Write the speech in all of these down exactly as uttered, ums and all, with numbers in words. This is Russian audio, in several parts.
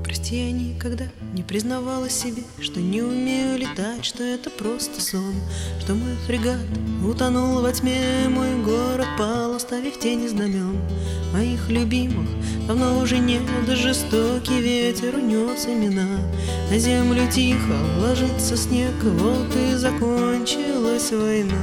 Прости, я никогда не признавала себе, что не умею летать, что это просто сон, что мой фрегат утонул во тьме, мой город пал, оставив тени знамен моих любимых. Давно уже нет, жестокий ветер унес имена, на землю тихо ложится снег, вот и закончилась война.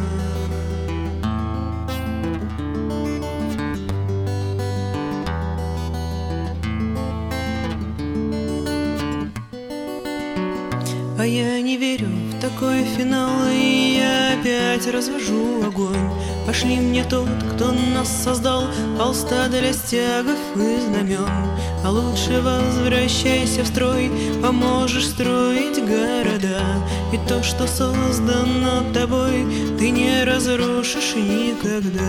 А я не верю в такой финал, и я опять развожу огонь. Пошли мне тот, кто нас создал, холста для стягов и знамен. А лучше возвращайся в строй, поможешь строить города. И то, что создано тобой, ты не разрушишь никогда.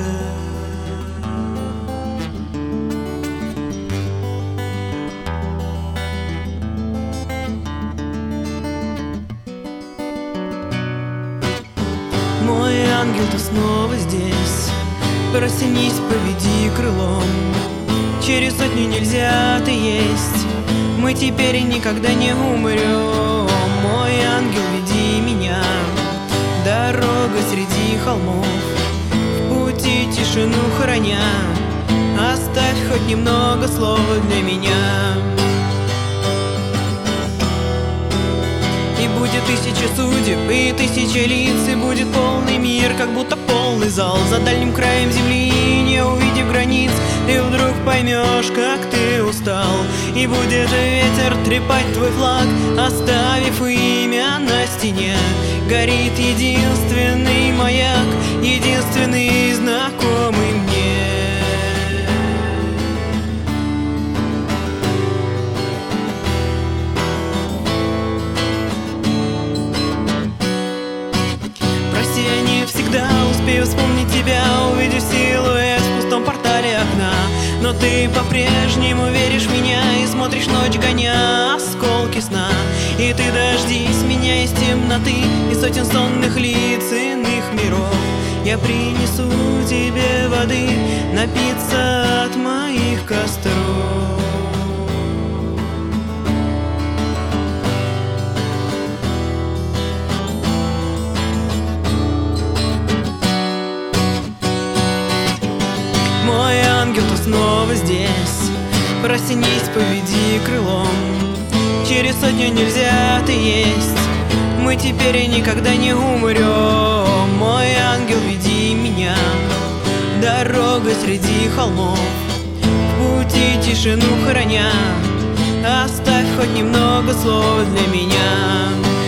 Мой ангел, ты снова здесь, проснись, поведи крылом. Через сотню нельзя ты есть, мы теперь никогда не умрем. Мой ангел, веди меня, дорога среди холмов, в пути тишину храня, оставь хоть немного слова для меня. И будет тысяча судеб и тысяча лиц, и будет полный мир, как будто полный зал. За дальним краем земли, не увидев границ, ты вдруг поймешь, как ты устал. И будет же ветер трепать твой флаг, оставив имя на стене. Горит единственный маяк, единственный знакомый мне. Успею вспомнить тебя, увидев силуэт в пустом портале окна. Но ты по-прежнему веришь в меня и смотришь ночь, гоня осколки сна. И ты дождись меня из темноты и сотен сонных лиц иных миров. Я принесу тебе воды, напиться от моих костров. Мой ангел, ты снова здесь, проснись, поведи крылом. Через сотню нельзя ты есть, мы теперь никогда не умрем. Мой ангел, веди меня, дорога среди холмов, в пути тишину храня, оставь хоть немного слов для меня.